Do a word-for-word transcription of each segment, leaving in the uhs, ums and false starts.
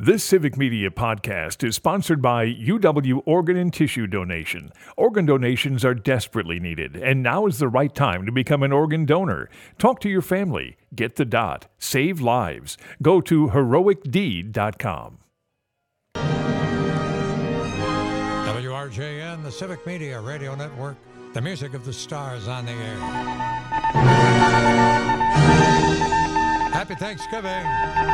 This Civic Media podcast is sponsored by U W Organ and Tissue Donation. Organ donations are desperately needed, and now is the right time to become an organ donor. Talk to your family. Get the dot. Save lives. Go to heroic deed dot com. W R J N, the Civic Media Radio Network, the music of the stars on the air. Happy Thanksgiving.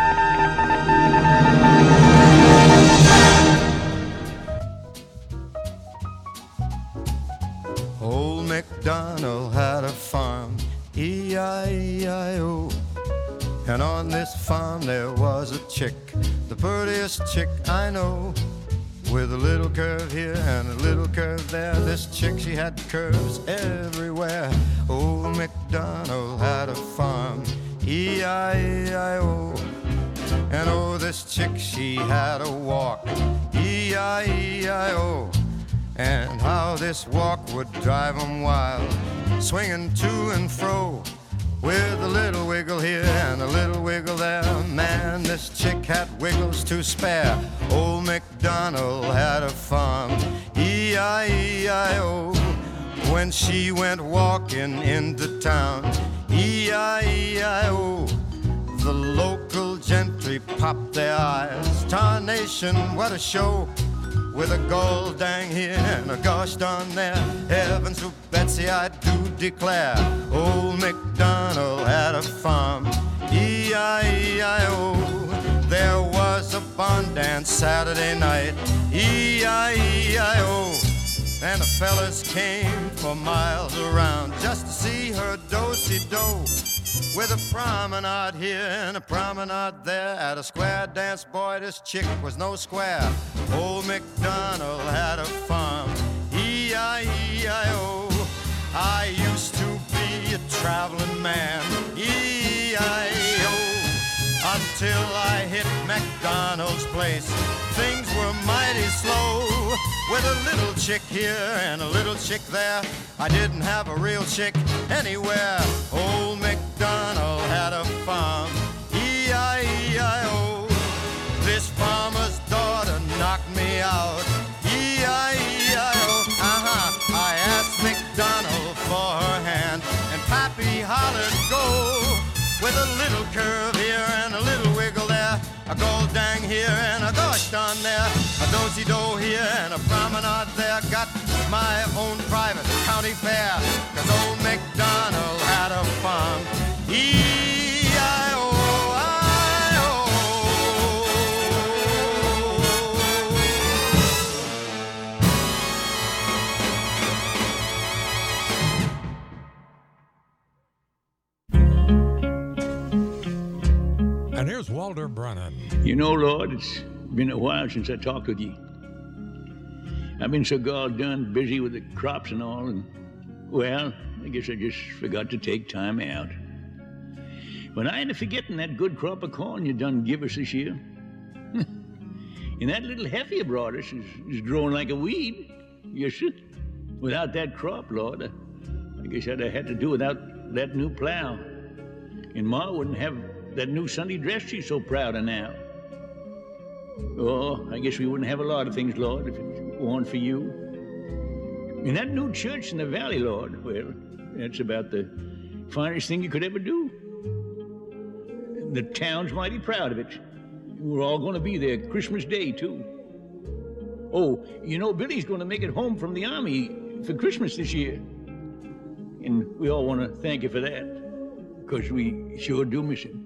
Old MacDonald had a farm, E I E I O. And on this farm there was a chick, the prettiest chick I know. With a little curve here and a little curve there, this chick, she had curves everywhere. Old MacDonald had a farm, E I E I O. And oh, this chick, she had a walk, E I E I O. And how this walk would drive 'em wild, swinging to and fro, with a little wiggle here and a little wiggle there. Man, this chick had wiggles to spare. Old MacDonald had a farm, E I E I O. When she went walking into town, E I E I O, the local gentry popped their eyes. Tarnation, what a show! With a gold dang here and a gosh darn there. Heavens to Betsy, I do declare, old MacDonald had a farm, E I E I O. There was a barn dance Saturday night, E I E I O. And the fellas came for miles around just to see her do-si-do. With a promenade here and a promenade there, at a square dance, boy, this chick was no square. Old MacDonald had a farm, E I E I O. I used to be a traveling man, E I E O. Until I hit MacDonald's place, things were mighty slow. With a little chick here and a little chick there, I didn't have a real chick anywhere. Old MacDonald had a farm, E I E I O. This farmer's daughter knocked me out, E I E I O. Uh-huh, I asked MacDonald for her hand, and Pappy hollered go. With a little curve here and a little wiggle there, a gold dang here and a gosh darn there, a do-si-do here and a promenade there. Got my own private county fair, 'cause old MacDonald had a farm, E I O I And here's Walter Brennan. You know, Lord, it's been a while since I talked with you. I've been so god done busy with the crops and all, and, well, I guess I just forgot to take time out. But I ain't forgetting that good crop of corn you done give us this year. And that little heifer you brought us is, is growing like a weed. Yes, sir. Without that crop, Lord, I, I guess I'd have had to do without that new plow. And Ma wouldn't have that new Sunday dress she's so proud of now. Oh, I guess we wouldn't have a lot of things, Lord, if it weren't for you. And that new church in the valley, Lord, well, that's about the finest thing you could ever do. The town's mighty proud of it. We're all going to be there Christmas Day, too. Oh, you know, Billy's going to make it home from the Army for Christmas this year. And we all want to thank you for that, because we sure do miss him.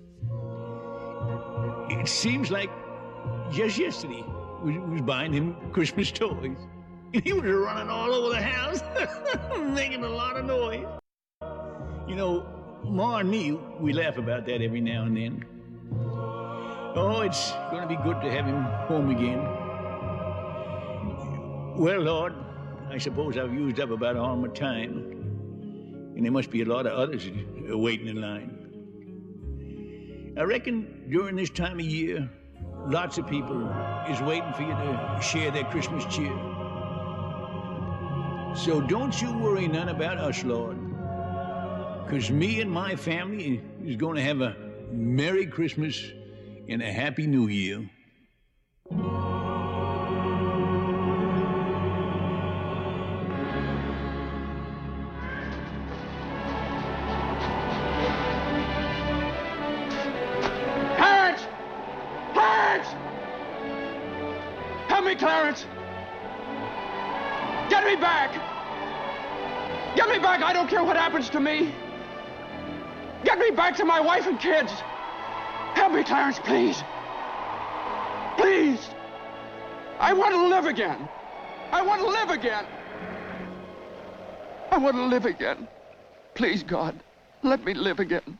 It seems like just yesterday we was buying him Christmas toys. And he was running all over the house, making a lot of noise. You know, Ma and me, we laugh about that every now and then. Oh, it's going to be good to have him home again. Well, Lord, I suppose I've used up about all my time. And there must be a lot of others waiting in line. I reckon during this time of year, lots of people is waiting for you to share their Christmas cheer. So don't you worry none about us, Lord, because me and my family is going to have a Merry Christmas and a Happy New Year me, Clarence! Get me back! Get me back! I don't care what happens to me! Get me back to my wife and kids! Help me, Clarence, please! Please! I want to live again! I want to live again! I want to live again. Please, God, let me live again.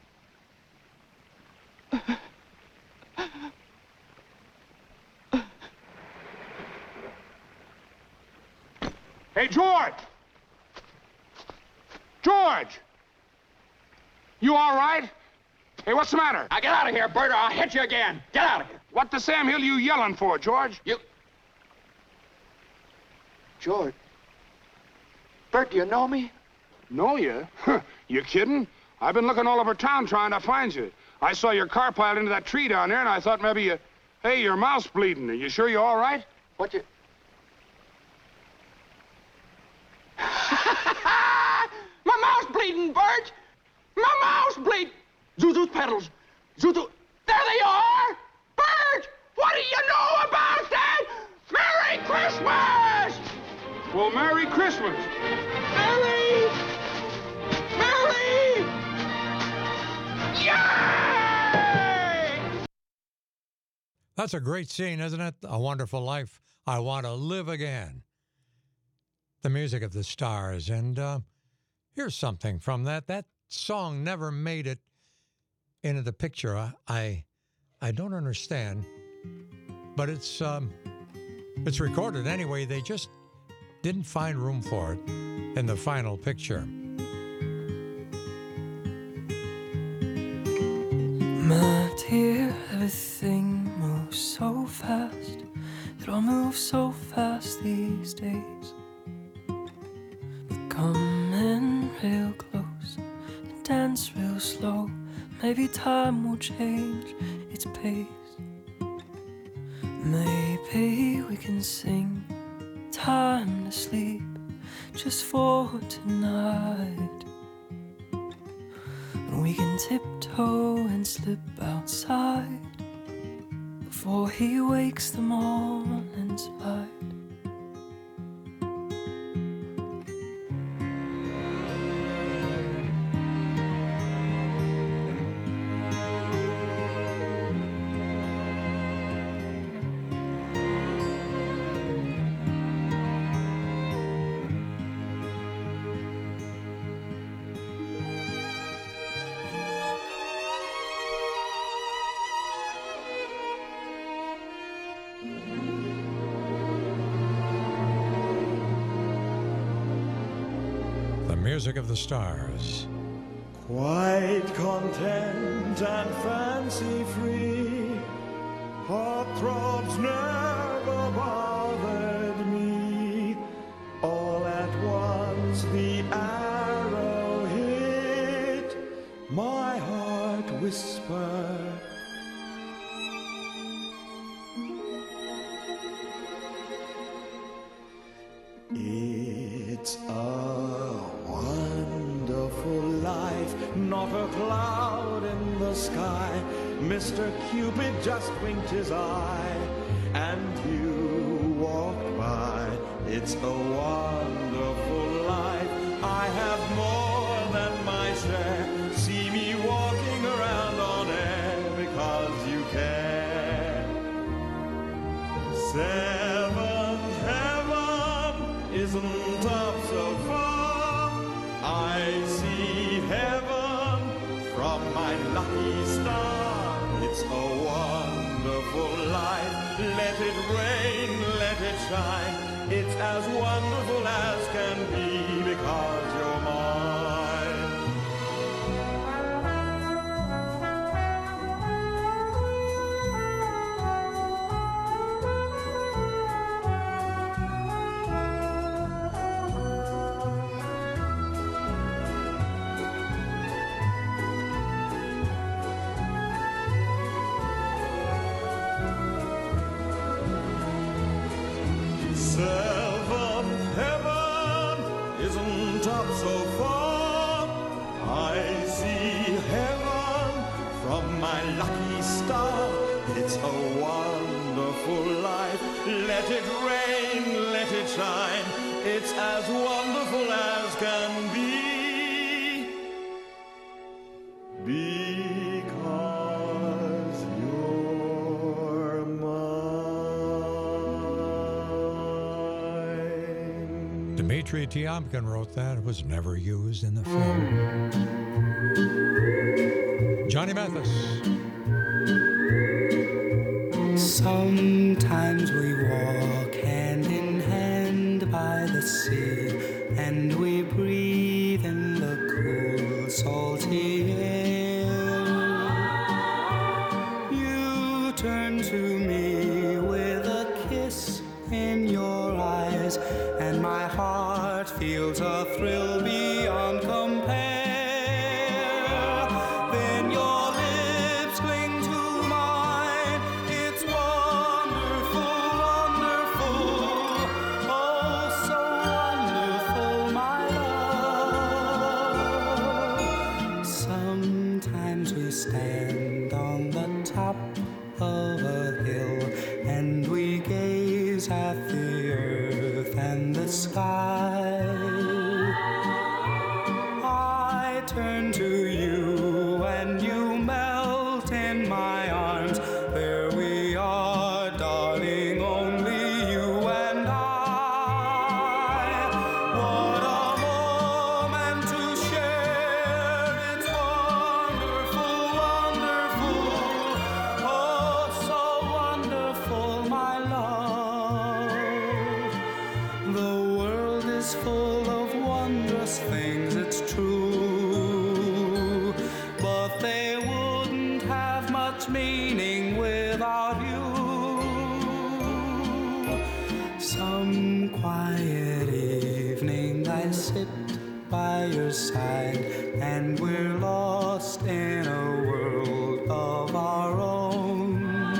Hey, George! George! You all right? Hey, what's the matter? Now get out of here, Bert, or I'll hit you again. Get out of here. What the Sam Hill you yelling for, George? You... George. Bert, do you know me? Know you? You kidding? I've been looking all over town trying to find you. I saw your car piled into that tree down there, and I thought maybe you... Hey, your mouth's bleeding. Are you sure you're all right? What you... My mouth's bleeding, Bert! My mouth's bleeding! Zuzu's pedals. Zuzu... There they are! Bert! What do you know about that? Merry Christmas! Well, Merry Christmas. Merry! Merry! Yay! That's a great scene, isn't it? A Wonderful Life. I Want to Live Again. The music of the Stars. And uh, here's something from that. That song never made it into the picture. I I, I don't understand, but it's um, it's recorded anyway. They just didn't find room for it in the final picture. My dear, everything moves so fast. It all moves so fast these days. We're coming real close and dance real slow. Maybe time will change its pace. Maybe we can sing time to sleep just for tonight. And we can tiptoe and slip outside before he wakes the morning's light. Music of the Stars. Quite content and fancy-free, heartthrobs never bothered me. All at once the arrow hit, my heart whispered, it's a wonderful life, not a cloud in the sky. Mister Cupid just winked his eye, and you walked by. It's a wonderful life. I have more than my share. See me walking around on air because you care. Seventh heaven isn't up so far. I see heaven from my lucky star. It's a wonderful life. Let it rain, let it shine. It's as wonderful as can be because you're mine. Seventh heaven isn't up so far. I see heaven from my lucky star. It's a wonderful wonderful life. Let it rain, let it shine. It's as wonderful as can be. Because you're mine. Dmitri Tiomkin wrote that. It was never used in the film. Johnny Mathis. Sometimes we walk hand in hand by the sea, and we breathe in the cool, salty air. You turn to me with a kiss in your eyes, and my heart feels a thrill beyond compare. Then your lips cling to mine. It's wonderful, wonderful, oh so wonderful, my love. Sometimes we stand on the top of a hill, and we gaze at the earth and the sky. I turn to you and you melt in my arms. There we are, darling, only you and I. What a moment to share. It's wonderful, wonderful, oh so wonderful, my love. The world is full of wondrous things, it's true, but they wouldn't have much meaning without you. Some quiet evening I sit by your side, and we're lost in a world of our own.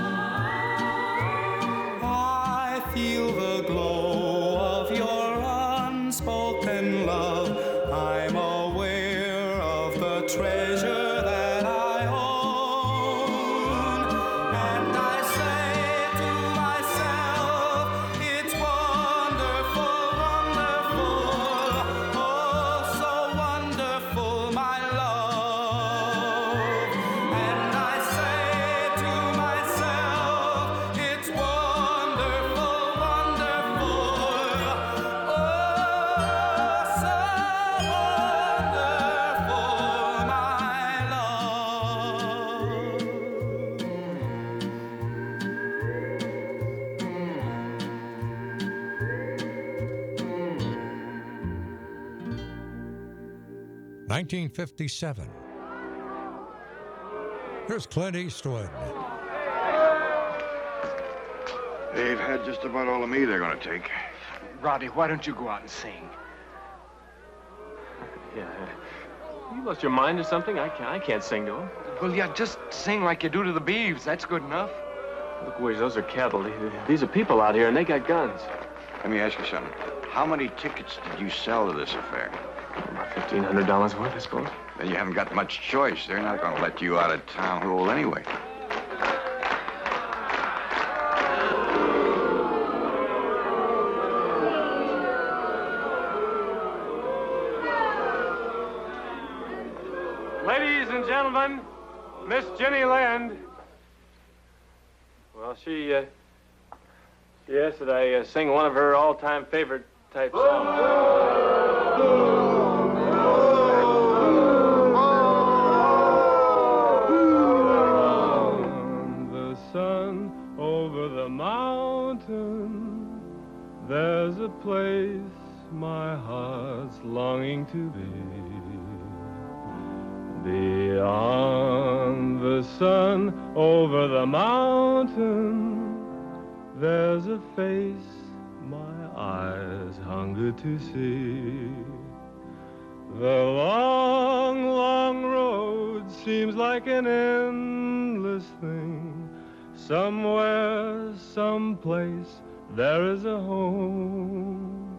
I feel the glow of your unspoken love. I'm aware of the treasure that I own. And I say to myself, it's wonderful, wonderful, oh so wonderful, my love. And I say to myself, it's wonderful, wonderful, oh so wonderful, my love. nineteen fifty-seven. Here's Clint Eastwood. They've had just about all of me they're going to take. Roddy, why don't you go out and sing? Yeah. You lost your mind or something? I can't, I can't sing to him. Well, yeah, just sing like you do to the Beeves. That's good enough. Look, Wiz, those are cattle. These are people out here, and they got guns. Let me ask you something. How many tickets did you sell to this affair? About fifteen hundred dollars worth, I suppose. Then you haven't got much choice. They're not going to let you out of town hall anyway. Ladies and gentlemen, Miss Jenny Land. Well, she, uh, she asked that I uh, sing one of her all-time favorite type songs. The sun over the mountain, there's a place my heart's longing to be. Beyond the sun, over the mountain, there's a face my eyes hunger to see. The long, long road seems like an endless thing. Somewhere, someplace, there is a home.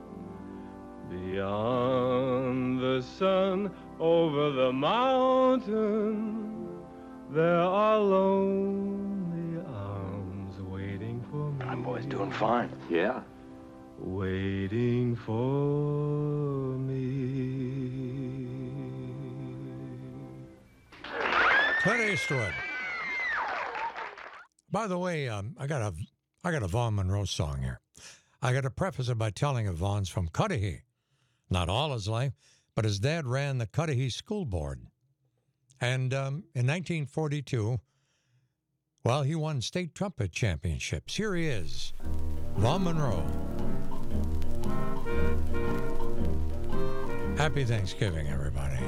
Beyond the sun, over the mountain, there are lonely arms waiting for me. boy's doing fine. Yeah. Waiting for me. Clint Eastwood. By the way, um, I got a I got a Vaughn Monroe song here. I got to preface it by telling you Vaughn's from Cudahy. Not all his life, but his dad ran the Cudahy School Board. And um, in nineteen forty-two, well, he won state trumpet championships. Here he is, Vaughn Monroe. Happy Thanksgiving, everybody.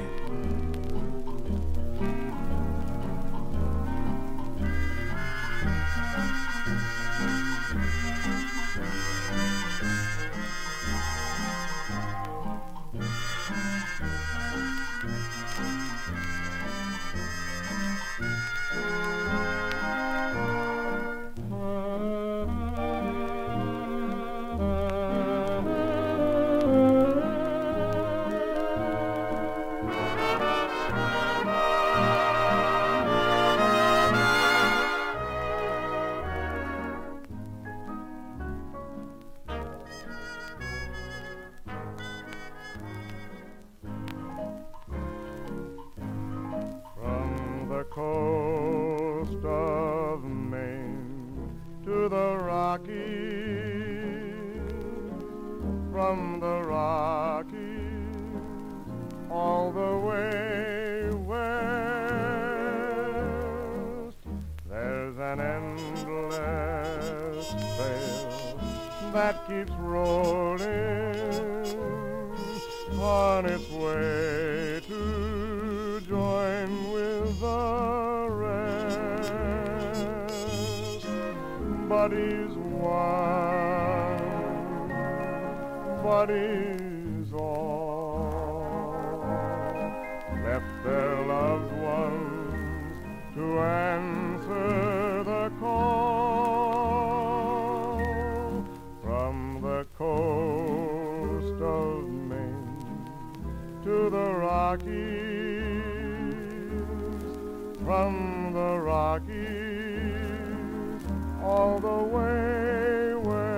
Coast of Maine to the Rockies, from the Rockies all the way west. There's an endless trail that keeps rolling on its way to join with the rest. But he's one, but he's all, left their loved ones to answer the call from the coast of Maine to the Rockies, from the Rockies all the way west.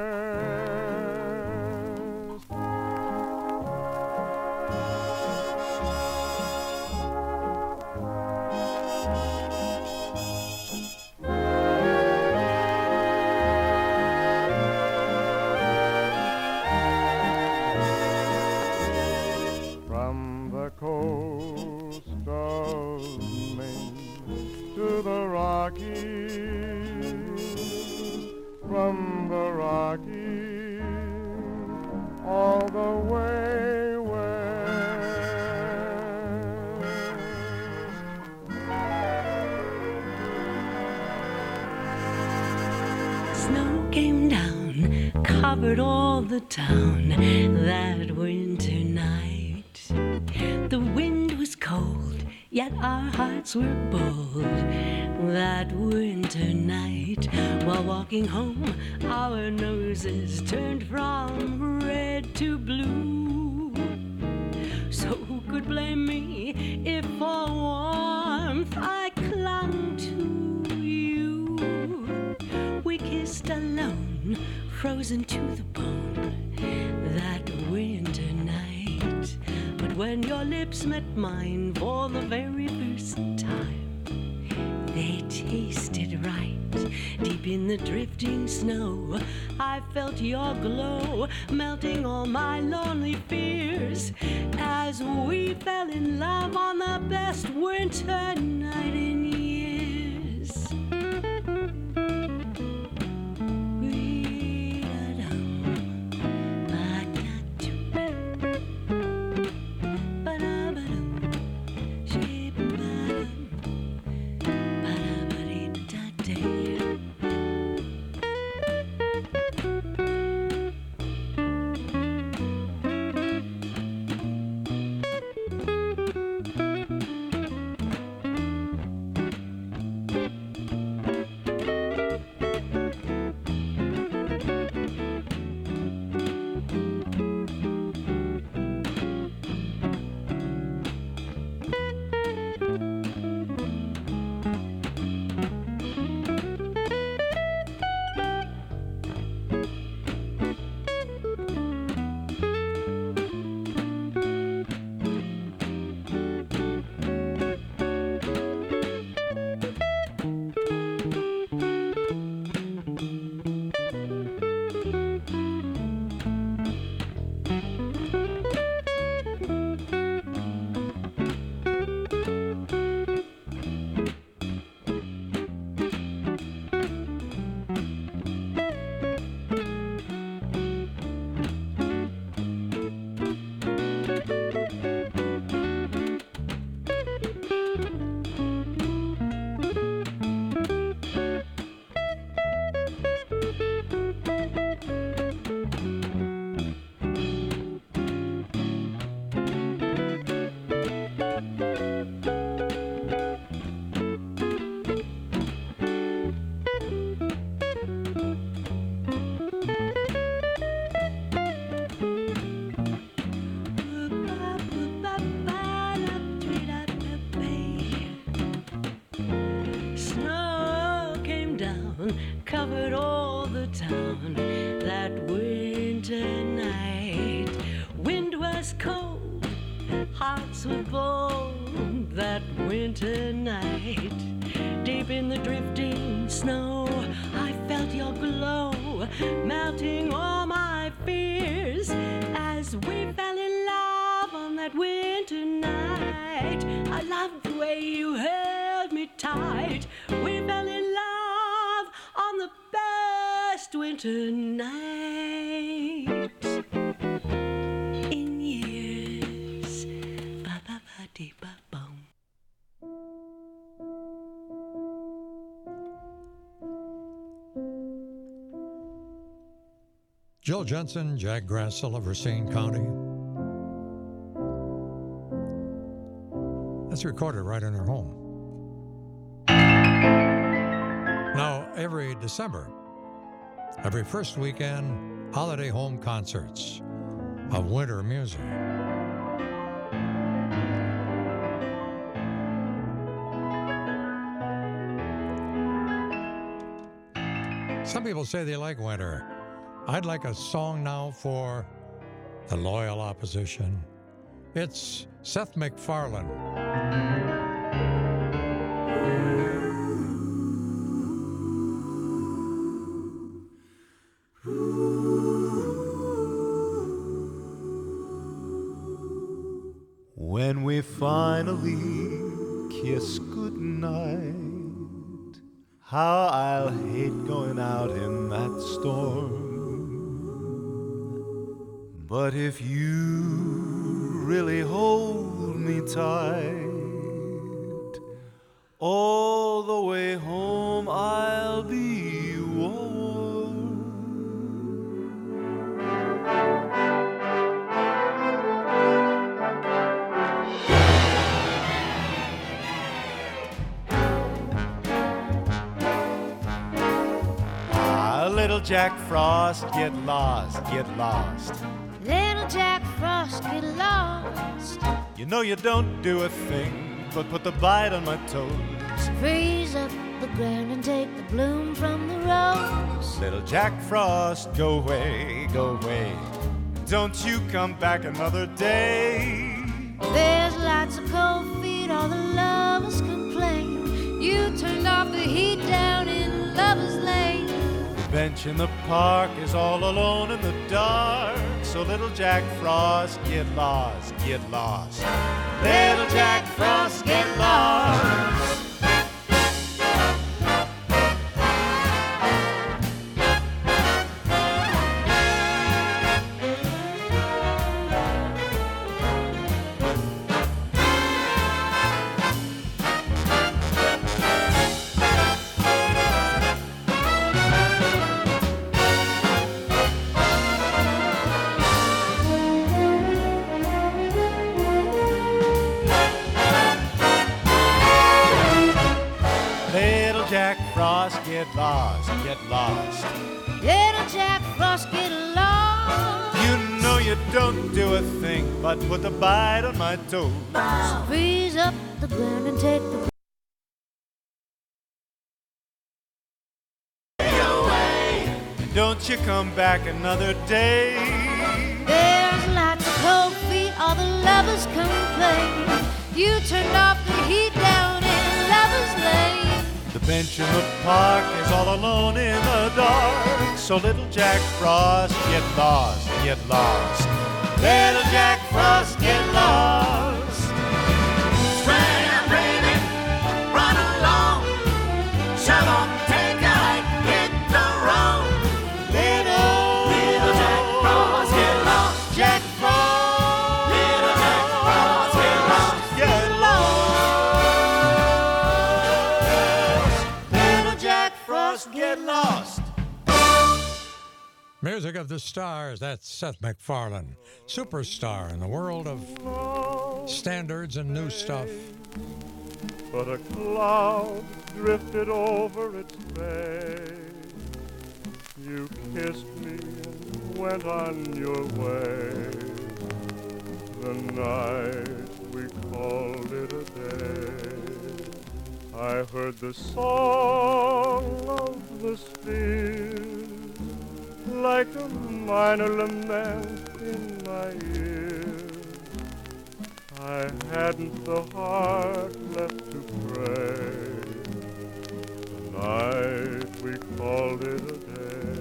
From the coast of Maine to the Rockies, from the Rockies all the way west. Snow came down, covered all the town that winter night. The wind was cold, yet our hearts were bold that winter night. While walking home, our noses turned from red to blue. So who could blame me if for warmth I clung to you? We kissed alone, frozen to the bone that winter night. But when your lips met mine for the very first time, they tasted right. Deep in the drifting snow, I felt your glow, melting all my lonely fears, as we fell in love on the best winter night in years. town that winter night. Wind was cold, hearts were bold that winter night. Deep in the drifting snow, I felt your glow, melting all my fears as we fell in love on that winter night. I loved the way you held me tight. We fell in love on the best winter night in years. Ba ba ba dee ba boom. Jill Jensen, Jack Grassel of Racine County. That's recorded right in her home. Now, every December, every first weekend, holiday home concerts of winter music. Some people say they like winter. I'd like a song now for the loyal opposition. It's Seth MacFarlane. When we finally kiss goodnight, how I'll hate going out in that storm. But if you really hold me tight, all the way home I'll be warm. Ah, little Jack Frost, get lost, get lost. Little Jack Frost, get lost. You know you don't do a thing but put the bite on my toes. Freeze up the ground and take the bloom from the rose. Little Jack Frost, go away, go away. Don't you come back another day. There's lots of cold feet, all the lovers complain. You turned off the heat down in Lover's Lane. The bench in the park is all alone in the dark. So little Jack Frost, get lost, get lost. Little Jack Frost, get lost. Get lost, get lost. Little Jack Frost, get lost. You know you don't do a thing but put the bite on my toes. Freeze up the ground and take the away. Don't you come back another day. There's lots of cold feet, all the lovers complain. You turned off the heat down in Lover's Lane. The bench in the park is all alone in the dark. So little Jack Frost, get lost, get lost. Little Jack Frost, get lost. Spring, baby, run along. Shove off, take a hike, hit the road. Little, little Jack Frost, get lost. Jack Frost, little Jack Frost, get lost, get lost. Jack Frost, get lost. Music of the Stars, that's Seth MacFarlane, superstar in the world of standards and new stuff. But a cloud drifted over its face. You kissed me and went on your way. The night we called it a day. I heard the song of the spheres like a minor lament in my ear. I hadn't the heart left to pray. Tonight we called it a day.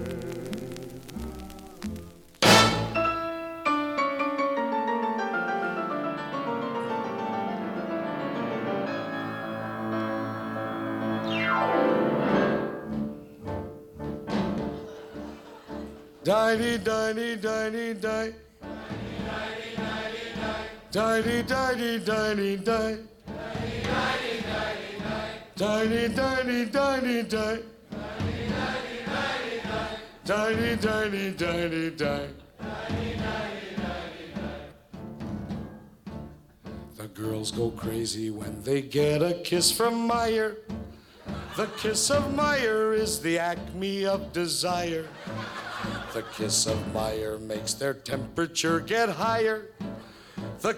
Diney, diney, diney, die. Diney, diney, diney, die. Diney, diney, diney, die. Diney, diney, diney, die. The girls go crazy when they get a kiss from Meyer. The kiss of Meyer is the acme of desire. The kiss of Meyer makes their temperature get higher. The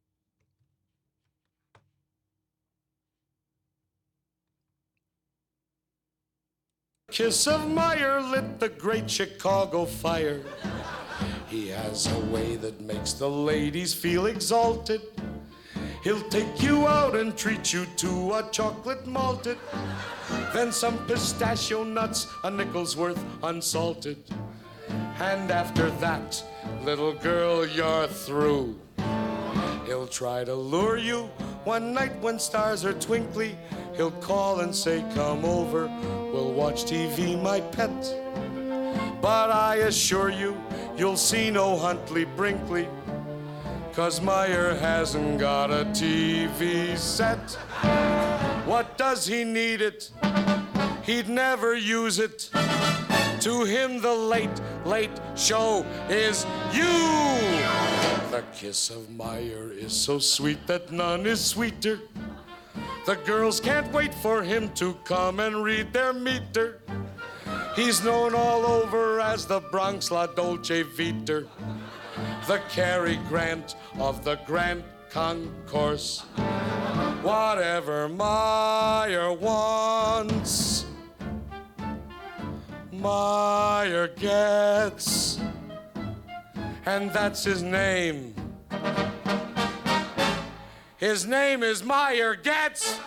kiss of Meyer lit the great Chicago fire. He has a way that makes the ladies feel exalted. He'll take you out and treat you to a chocolate malted, then some pistachio nuts, a nickel's worth unsalted. And after that, little girl, you're through. He'll try to lure you one night when stars are twinkly. He'll call and say, come over, we'll watch T V, my pet. But I assure you, you'll see no Huntley Brinkley, 'cause Meyer hasn't got a T V set. What does he need it? He'd never use it. To him the late, late show is you. The kiss of Meyer is so sweet that none is sweeter. The girls can't wait for him to come and read their meter. He's known all over as the Bronx La Dolce Vita, the Cary Grant of the Grand Concourse. Whatever Meyer wants, Meyer gets, and that's his name. His name is Meyer Getz.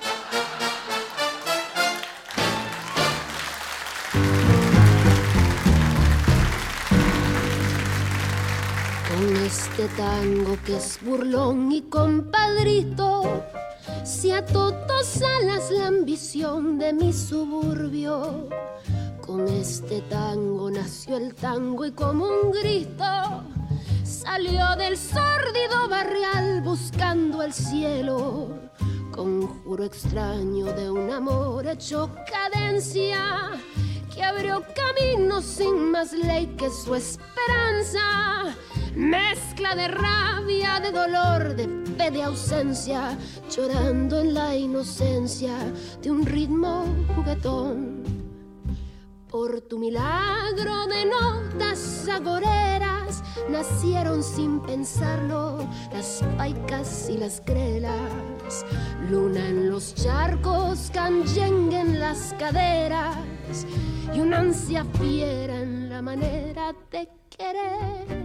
Con este tango que es burlón y compadrito, se ató dos alas la ambición de mi suburbio. Con este tango nació el tango y como un grito salió del sórdido barrial buscando el cielo. Conjuro extraño de un amor hecho cadencia que abrió camino sin más ley que su esperanza. Mezcla de rabia, de dolor, de fe, de ausencia, llorando en la inocencia de un ritmo juguetón. Por tu milagro de notas agoreras nacieron sin pensarlo las paicas y las grelas. Luna en los charcos, canyengue en las caderas y una ansia fiera en la manera de querer.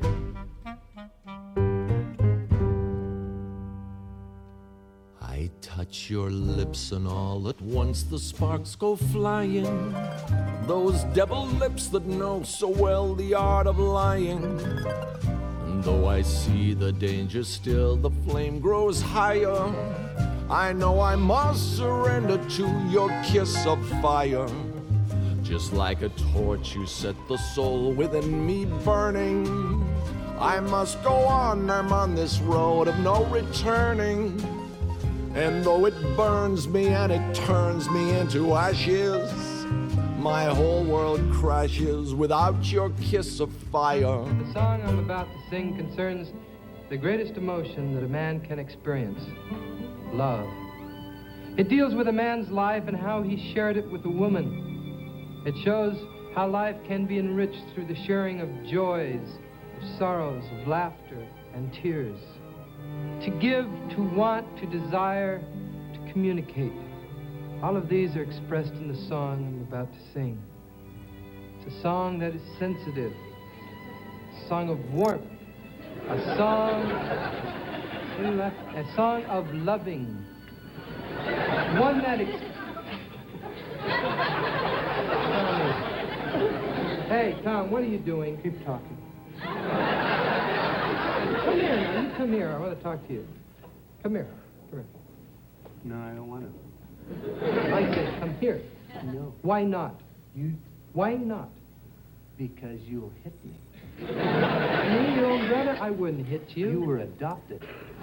I touch your lips and all at once the sparks go flying. Those devil lips that know so well the art of lying. And though I see the danger still, the flame grows higher. I know I must surrender to your kiss of fire. Just like a torch you set the soul within me burning. I must go on, I'm on this road of no returning. And though it burns me and it turns me into ashes, my whole world crashes without your kiss of fire. The song I'm about to sing concerns the greatest emotion that a man can experience, love. It deals with a man's life and how he shared it with a woman. It shows how life can be enriched through the sharing of joys, of sorrows, of laughter and tears. To give, to want, to desire, to communicate. All of these are expressed in the song I'm about to sing. It's a song that is sensitive. A song of warmth. A song... What are you laughing? A song of loving. One that... Ex- Hey, Tom, what are you doing? Keep talking. Come here now. You come here. I want to talk to you. Come here. Come here. No, I don't want to. I said, come here. No. Why not? You... Why not? Because you'll hit me. Me, your own brother? I wouldn't hit you. You were adopted.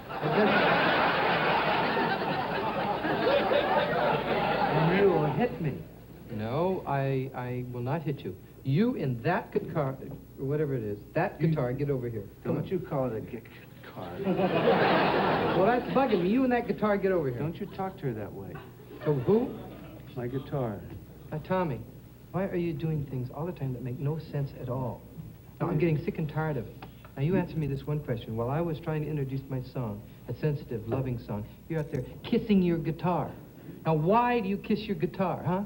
And you will hit me. No, I I will not hit you. You in that guitar, or whatever it is, that guitar, get over here. Come Don't on. you call it a guitar. Well, that's bugging me. You and that guitar, get over here. Don't you talk to her that way. To who? My guitar. Now, Tommy, why are you doing things all the time that make no sense at all? Now, I'm getting sick and tired of it. Now, you answer me this one question. While I was trying to introduce my song, a sensitive, loving song, you're out there kissing your guitar. Now, why do you kiss your guitar, huh?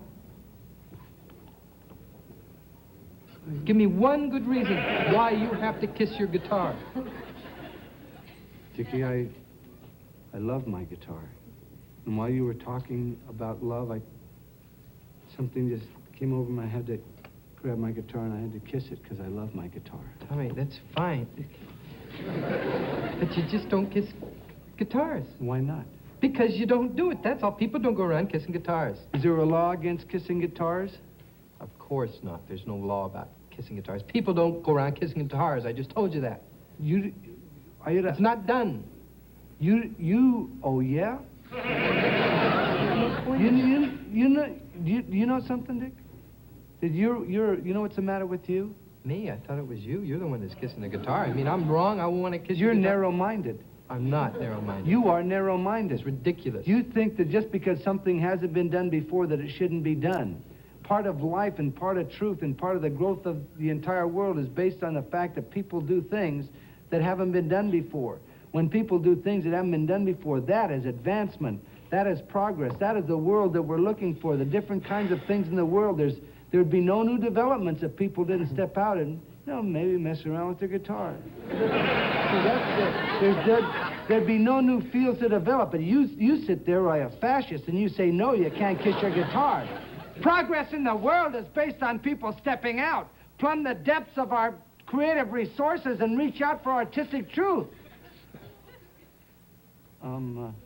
Give me one good reason why you have to kiss your guitar. Dickie, I... I love my guitar. And while you were talking about love, I... Something just came over my head to grab my guitar, and I had to kiss it because I love my guitar. Tommy, that's fine. But you just don't kiss guitars. Why not? Because you don't do it, that's all. People don't go around kissing guitars. Is there a law against kissing guitars? Of course not. There's no law about kissing guitars. People don't go around kissing guitars. I just told you that. You... Are you... It's not done. You... You... Oh, yeah? you, you, you know... You, you know something, Dick? Did you... You're... You know what's the matter with you? Me? I thought it was you. You're the one that's kissing the guitar. I mean, I'm wrong. I want to kiss You're your guitar. narrow-minded. I'm not narrow-minded. You are narrow-minded. It's ridiculous. You think that just because something hasn't been done before that it shouldn't be done. Part of life and part of truth and part of the growth of the entire world is based on the fact that people do things that haven't been done before. When people do things that haven't been done before, that is advancement. That is progress. That is the world that we're looking for, the different kinds of things in the world. There's, there'd be no new developments if people didn't step out and, you know, maybe mess around with their guitar. So that's the, there's, there'd, there'd be no new fields to develop. But you, you sit there like a fascist and you say, no, you can't kiss your guitar. Progress in the world is based on people stepping out, plumb the depths of our creative resources and reach out for artistic truth. Um, uh,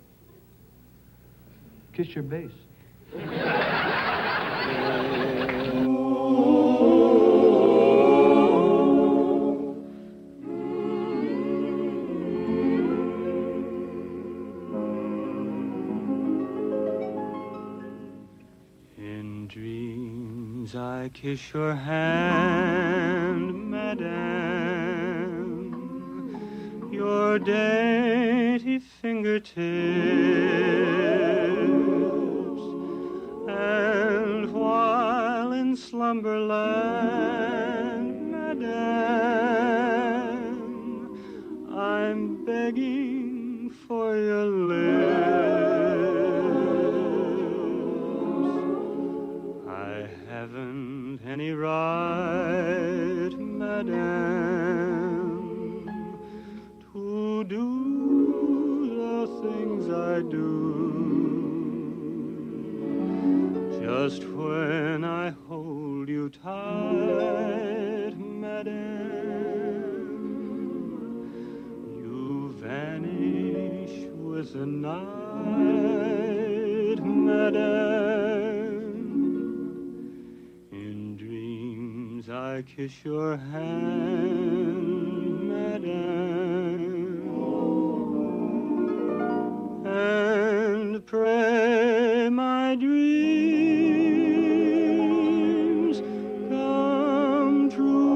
kiss your bass. In dreams I kiss your hand, madame, your dainty fingertips, and while in slumberland, madame, I'm begging for your lips. I haven't any right, madame, to do the things I do. Just when I hold you tight, madame, you vanish with the night, madame. In dreams I kiss your hand, madame, and pray my dreams come true.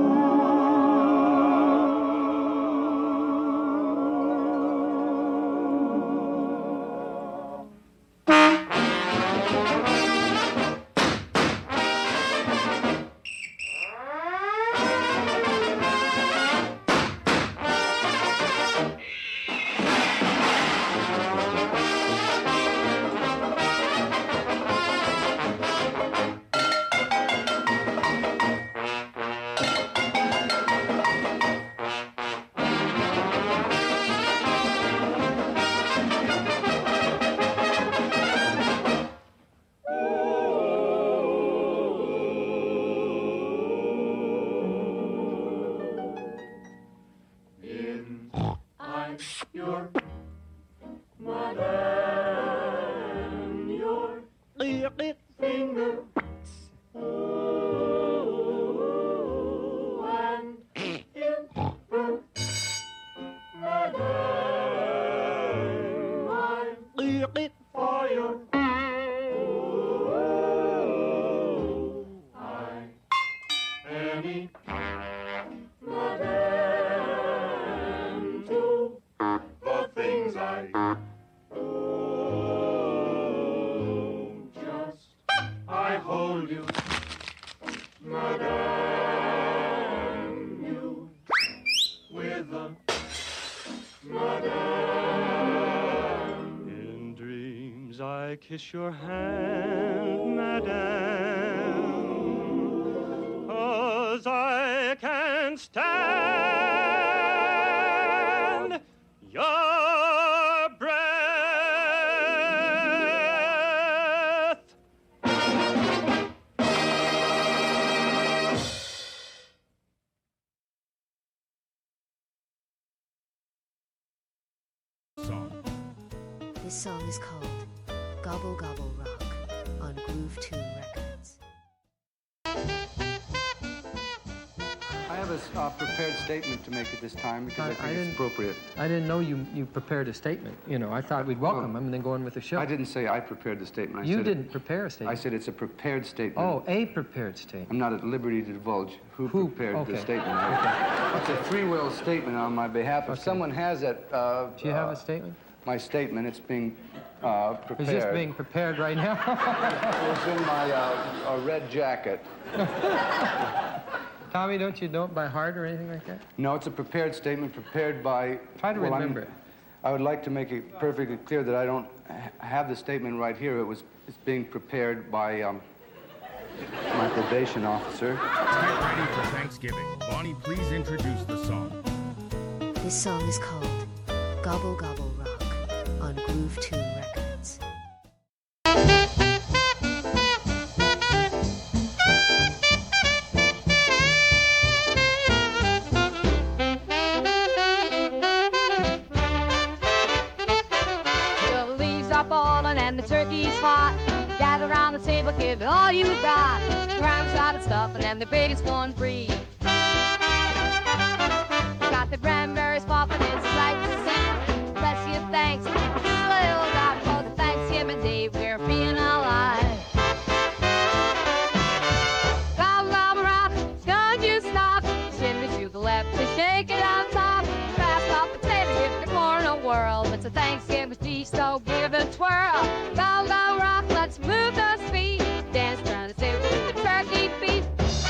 Madame, to the things I oh, just I hold you, Madame, you with a Madame. In dreams I kiss your hand, Madame, 'cause I can't stand your breath. This song is called Gobble Gobble Rock on Groove Tune Records. I have a s- uh, prepared statement to make at this time because I, I- think I it's didn't- appropriate. I didn't know you, you prepared a statement. You know, I thought we'd welcome him and then go on with the show. I didn't say I prepared the statement. I You said didn't It, prepare a statement. I said it's a prepared statement. Oh, a prepared statement. I'm not at liberty to divulge who, Who- prepared okay. the statement. It's a free-will statement on my behalf. If someone has it, uh, Do you have uh, a statement? my statement, it's being uh, prepared. Is this being prepared right now? It's in my uh, uh, red jacket. Tommy, don't you know it by heart or anything like that? No, it's a prepared statement prepared by... Try to well, I'm- remember it. I would like to make it perfectly clear that I don't ha- have the statement right here. It was it's being prepared by um, my probation officer. Get ready for Thanksgiving. Bonnie, please introduce the song. This song is called Gobble Gobble Rock on Groove Tune Records. The leaves are falling and the turkey's hot. Gather around the table, give it all you got. Ground started stuffing and the baby's going free. Got the cranberries popping, it's like the sand. Bless you, thanks. Little God, for the Thanksgiving Day, we're being alive. Gobble, gobble, rock, don't you stop. Shimmy to the left and shake it on top. Fast off potatoes, if the corn a whirl. It's a Thanksgiving feast, so give it a twirl. Gobble, gobble, rock, let's move those feet. Dance around the table with the turkey feet.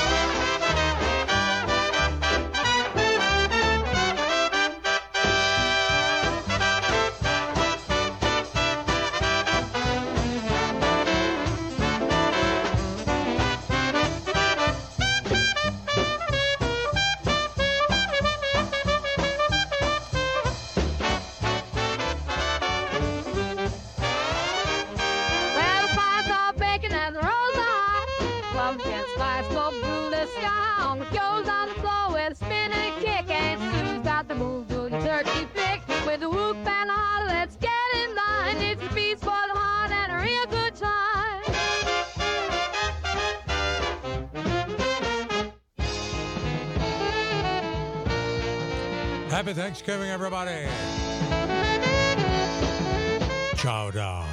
Well, the fire's all baking and the rolls are hot. Pumpkin spice will rule the sky. On the goes on the floor with a spinning kick. And Sue's got the move to the turkey pick. With a whoop and a holler, let's get in line. It's a feast for the heart and a real good time. Happy Thanksgiving, everybody. Chow down.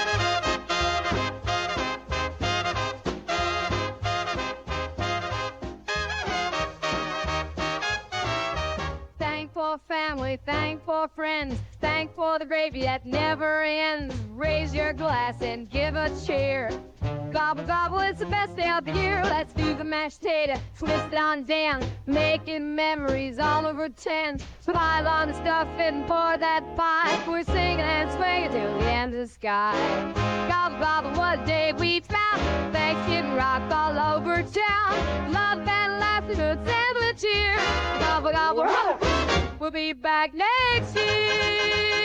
Thank for family, thank for friends, thank for the gravy that never ends. Raise your glass and give a cheer. Gobble, gobble, it's the best day of the year. Let's do the mashed potato, twist it on down, making memories all over ten. Pile on the stuff and pour that pie. We're singing and swinging till the end of the sky. Gobble, gobble, what a day we found. Thanksgiving rock all over town. Love and laughter, good and cheer. Gobble, gobble, rock. We'll be back next year.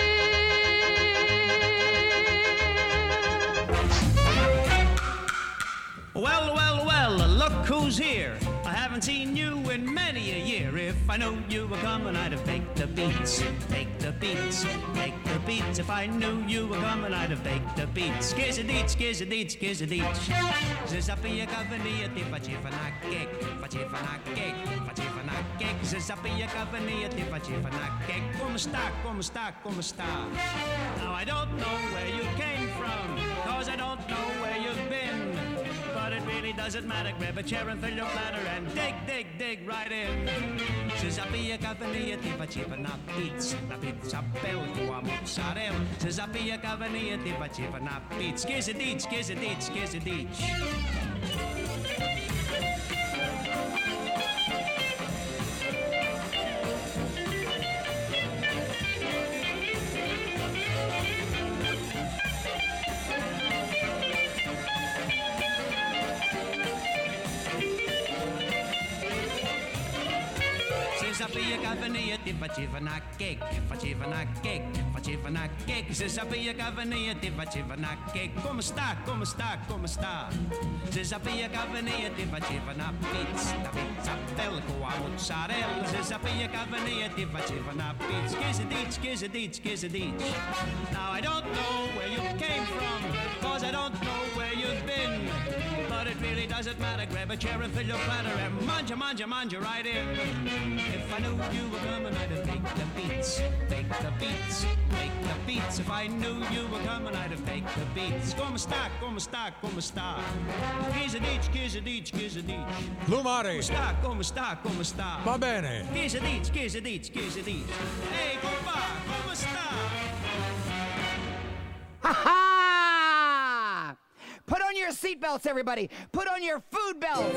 Well, well, well, look who's here. I haven't seen you in many a year. If I knew you were coming, I'd have baked the beats. Baked the beats, baked the beats. If I knew you were coming, I'd have baked the beats. Skizzadeet, skizzadeet, skizzadeet. Zizapia gavania, tifachifanakek. Fachifanakek, fachifanakek. Zizapia gavania, tifachifanakek. Kumusta, kumusta, kumusta. Now I don't know where you came from, cause I don't know where you've been. But it really doesn't matter. Grab a chair and fill your bladder and dig, dig, dig right in. Says I be a governor, diva chiva na beats, na pizza bell, qua mozzarella. Says I be a governor, diva chiva na beats. Skizzy deech, skizzy deech, skizzy deech. Sabi a governor, faceva una cake, faceva una cake, faceva una cake. Se sabi a governor, faceva una cake. Come sta, come sta, come sta? Se sabi a governor, faceva una pizza, la pizza bella con la mozzarella. Se sabi a governor, faceva una pizza. Skizzy deech, skizzy deech, skizzy deech. Now I don't know where you came from, cause I don't know where you've been. But it really doesn't matter. Grab a chair and fill your platter and manja, manja, manja right in. If I knew you were coming, I'd have baked the beats, bake the beats, bake the beats. If I knew you were coming, I'd have baked the beats. Come sta, come sta, come sta. Kizzy deech, kizzy deech, kizzy deech. Lumari. Come sta, come sta, come sta. Va bene. Kizzy deech, kizzy deech, kizzy deech. Hey, compa, come sta? Ha ha! Put on your seatbelts, everybody. Put on your food belts.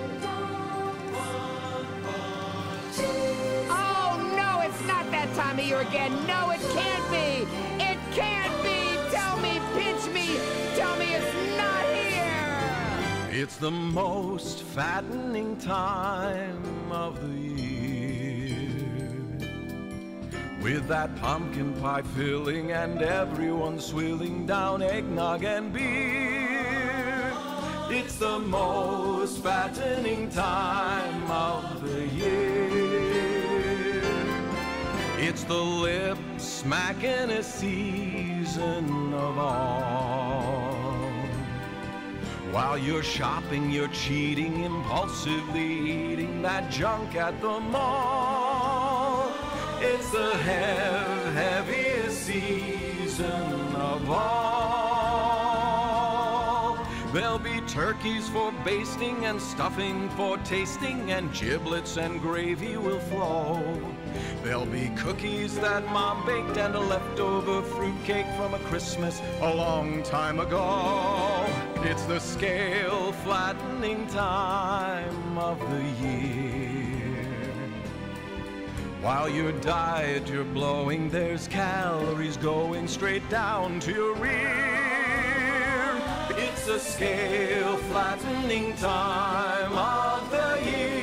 Oh, no, it's not that time of year again. No, it can't be. It can't be. Tell me, pinch me. Tell me it's not here. It's the most fattening time of the year, with that pumpkin pie filling and everyone swilling down eggnog and beer. It's the most fattening time of the year. It's the lip smacking season of all. While you're shopping, you're cheating, impulsively eating that junk at the mall. It's the hev- heaviest season of all. There'll be turkeys for basting and stuffing for tasting, and giblets and gravy will flow. There'll be cookies that Mom baked and a leftover fruitcake from a Christmas a long time ago. It's the scale flattening time of the year. While your diet you're blowing, there's calories going straight down to your rear. It's the scale flattening time of the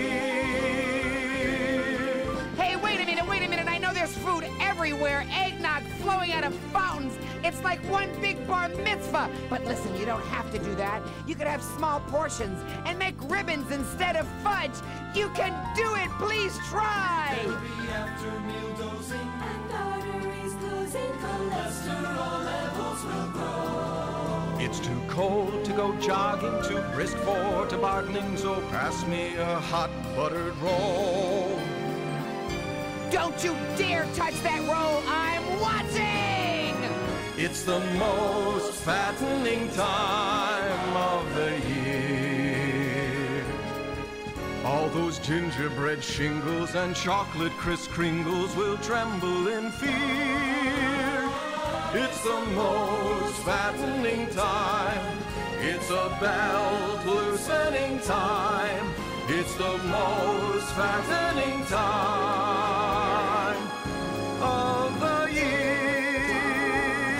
year. Hey, wait a minute, wait a minute. I know there's food everywhere. Eggnog flowing out of fountains. It's like one big bar mitzvah. But listen, you don't have to do that. You could have small portions and make ribbons instead of fudge. You can do it. Please try. There'll be after meal dosing and arteries closing. Cholesterol levels will grow. It's too cold to go jogging, too brisk for toboganing, so pass me a hot buttered roll. Don't you dare touch that roll. I'm watching. It's the most fattening time of the year. All those gingerbread shingles and chocolate Kris Kringles will tremble in fear. It's the most fattening time. It's a belt loosening time. It's the most fattening time of the year.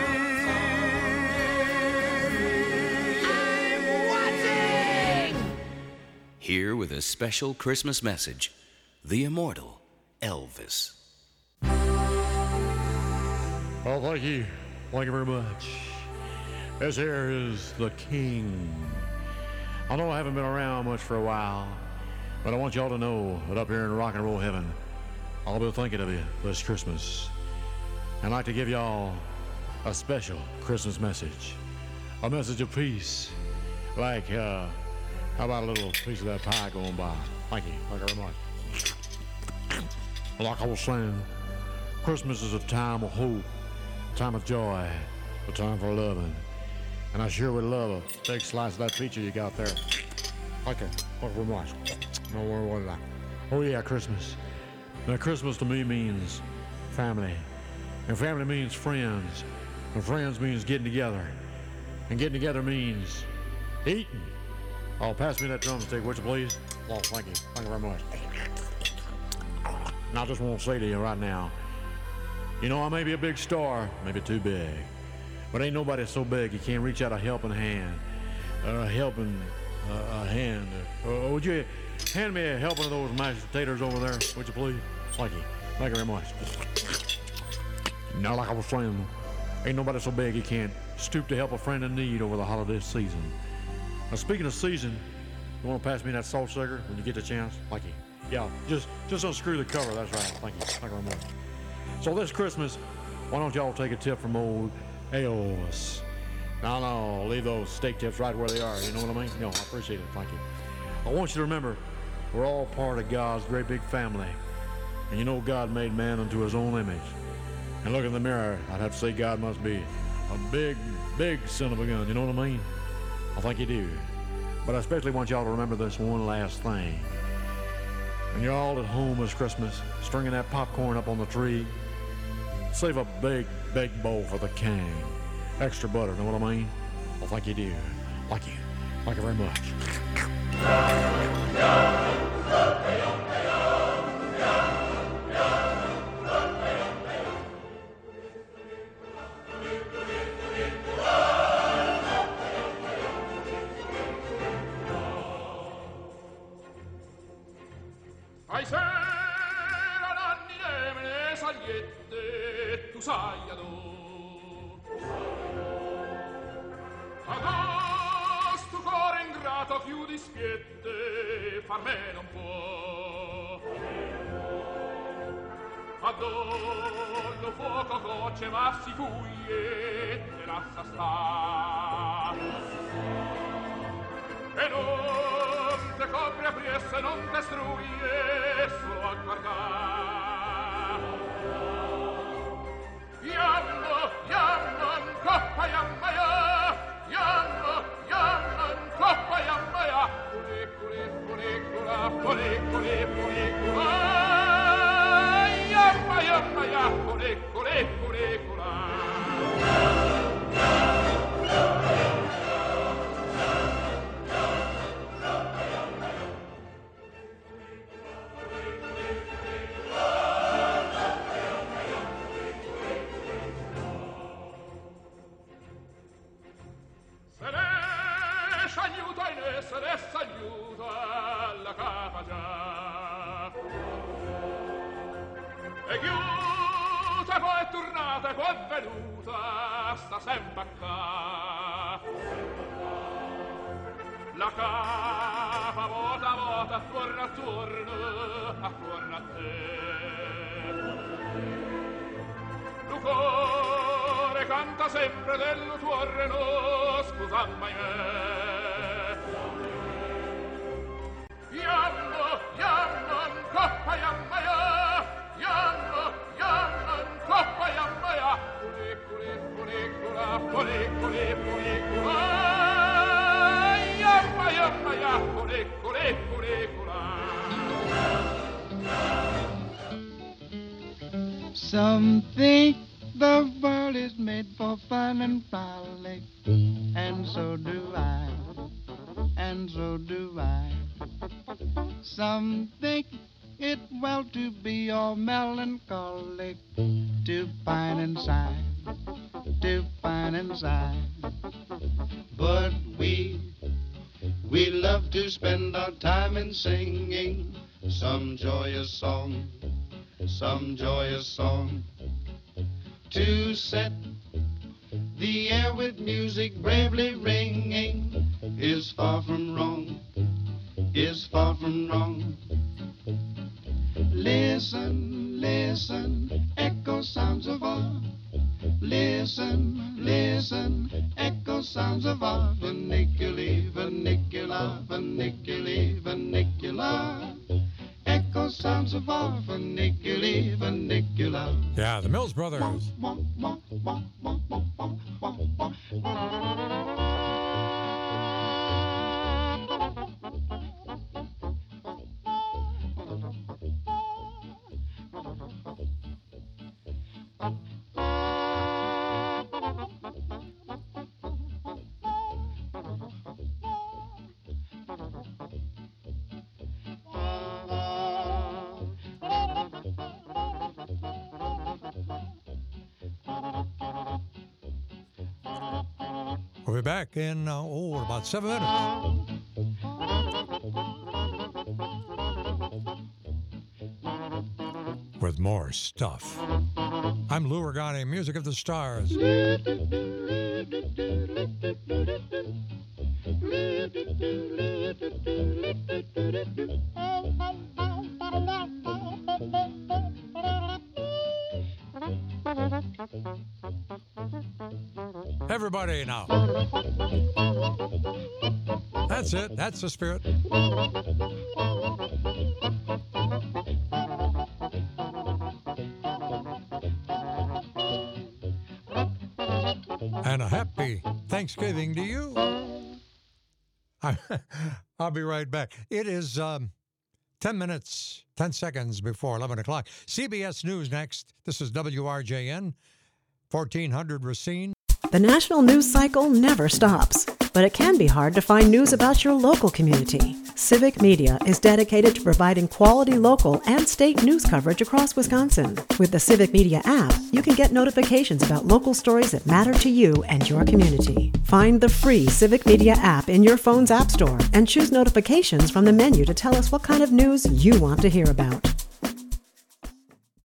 I'm watching. Here with a special Christmas message, the immortal Elvis. Well, thank you. Thank you very much. This here is the King. I know I haven't been around much for a while, but I want y'all to know that up here in rock and roll heaven, I'll be thinking of you this Christmas. I'd like to give y'all a special Christmas message, a message of peace. Like, uh, how about a little piece of that pie going by? Thank you. Thank you very much. Like I was saying, Christmas is a time of hope, a time of joy, a time for loving. And I sure would love a big slice of that pizza you got there. Okay. Thank you very much. No worry about that. Oh yeah, Christmas. Now Christmas to me means family. And family means friends. And friends means getting together. And getting together means eating. Oh, pass me that drumstick, would you please? Oh, thank you. Thank you very much. And I just want to say to you right now, you know, I may be a big star, maybe too big, but ain't nobody so big you can't reach out a helping hand, uh, a helping uh, a hand. Uh, would you hand me a helping of those mashed potatoes over there, would you please? Thank you. Thank you very much. Now, like I was saying, ain't nobody so big you can't stoop to help a friend in need over the holiday season. Now, speaking of season, you want to pass me that salt sugar when you get the chance? Thank you. Yeah, just just unscrew the cover. That's right. Thank you. Thank you very much. So this Christmas, why don't y'all take a tip from old Elvis? No, no, leave those steak tips right where they are. You know what I mean? No, I appreciate it. Thank you. I want you to remember, we're all part of God's great big family. And you know God made man unto his own image. And look in the mirror, I'd have to say God must be a big, big son of a gun. You know what I mean? I think you do. But I especially want y'all to remember this one last thing. When you're all at home this Christmas, stringing that popcorn up on the tree, save a big, big bowl for the king. Extra butter, know what I mean? Well, thank you, dear. Thank you. Thank you very much. Ai sera nanni nemine sagliette, tu sai adò. Adò stu cuore ingrato più di spiette, far me non può. Adò lo fuoco coce ma si fuglie, te lascia sta. E non te copri a priesse, non te struie, solo a guardar. Yammo, yamman, coppa, yamma, ya, yammo, yamman, coppa, yamma, ya, culiculi, culicula, culiculi, culicula, yamma, yamma, ya, culiculi, culicula. Se ne s'aiuta la capa già e chiusa poi è tornata e poi è venuta sta sempre qua la capa volta a volta attorno attorno attorno a te il cuore canta sempre dello tuo reno scusa mai me Yammo, yamman, coppa, yamma, ya, yammo, yamman, coppa, yamma, ya, culiculi, culicula, culiculi, culicula, yamma, yamma, ya, culiculi, culicula. Some think the world is made for fun and frolic, and so do I, and so do I. Some think it well to be all melancholic, to pine and sigh, to pine and sigh. But we, we love to spend our time in singing some joyous song, some joyous song, to set the air with music bravely ringing is far from wrong, is far from wrong. Listen, listen, echo sounds of art. Listen, listen, echo sounds of art. Verniculi, vernicula, verniculi, vernicula. Echo sounds of art. Verniculi, vernicula. Yeah, the Mills Brothers. We'll be back in, uh, oh, about seven minutes. With more stuff. I'm Lou Ragani, Music of the Stars. Everybody now. That's it. That's the spirit. And a happy Thanksgiving to you. I'll be right back. It is um, ten minutes, ten seconds before eleven o'clock. C B S News next. This is W R J N, fourteen hundred Racine. The national news cycle never stops, but it can be hard to find news about your local community. Civic Media is dedicated to providing quality local and state news coverage across Wisconsin. With the Civic Media app, you can get notifications about local stories that matter to you and your community. Find the free Civic Media app in your phone's app store and choose notifications from the menu to tell us what kind of news you want to hear about.